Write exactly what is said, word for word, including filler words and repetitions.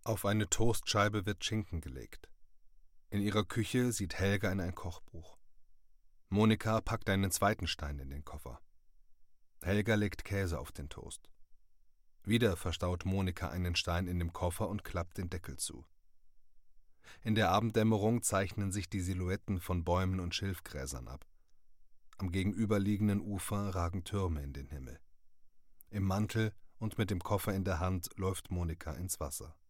Auf eine Toastscheibe wird Schinken gelegt. In ihrer Küche sieht Helga in ein Kochbuch. Monika packt einen zweiten Stein in den Koffer. Helga legt Käse auf den Toast. Wieder verstaut Monika einen Stein in dem Koffer und klappt den Deckel zu. In der Abenddämmerung zeichnen sich die Silhouetten von Bäumen und Schilfgräsern ab. Am gegenüberliegenden Ufer ragen Türme in den Himmel. Im Mantel und mit dem Koffer in der Hand läuft Monika ins Wasser.